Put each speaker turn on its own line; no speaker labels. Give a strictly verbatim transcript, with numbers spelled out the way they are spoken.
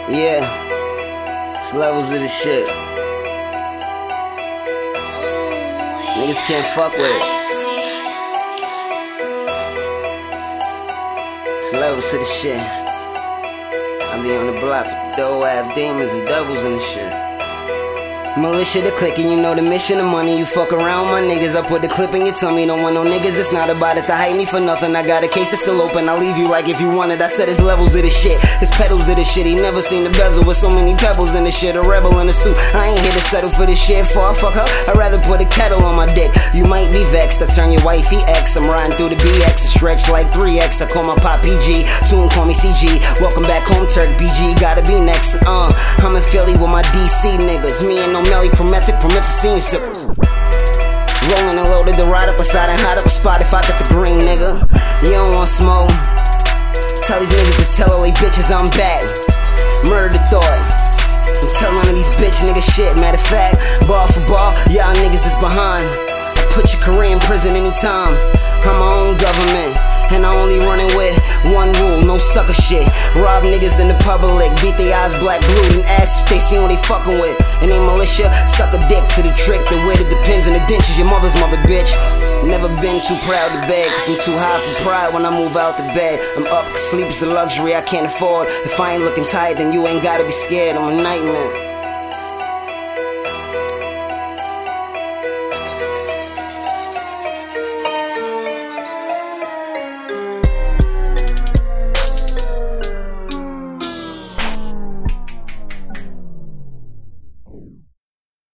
Yeah, it's levels of this shit. Niggas can't fuck with it. It's levels of this shit. I be on the block with dough ass demons and devils and this shit. Militia the click and you know the mission of money. You fuck around my niggas, I put the clip in your tummy. Don't want no niggas, it's not about it to hype me for nothing. I got a case that's still open, I'll leave you like if you want it. I said it's levels of this shit, it's pedals of this shit. He never seen the bezel with so many pebbles in this shit. A rebel in a suit, I ain't here to settle for this shit. Before I fuck her, I'd rather put a kettle on my dick. You might be vexed, I turn your wifey X. I'm riding through the B X, it stretch like three X. I call my pop P G, Tune call me C G. Welcome back home Turk, B G gotta be next. Uh, I'm in Philly with my D C niggas. Me and no Melly Promethec, promethazine sippers. Rolling and loaded the ride up beside and hide up a spot if I got the green, nigga. You don't want smoke. Tell these niggas to tell all they bitches I'm back. Murder the thought. And tell none of these bitch niggas shit. Matter of fact, ball for ball, y'all niggas is behind. I put your career in prison anytime. I'm my own government, and I only running with one rule, no sucker shit. Rob niggas in the public, beat their eyes black blue, and ask if they see what they fucking with. And they militia, suck a dick to the trick. The way that depends on the dentures, your mother's mother, bitch. Never been too proud to beg, cause I'm too high for pride when I move out the bed. I'm up, cause sleep is a luxury I can't afford. If I ain't looking tired, then you ain't gotta be scared, I'm a nightmare.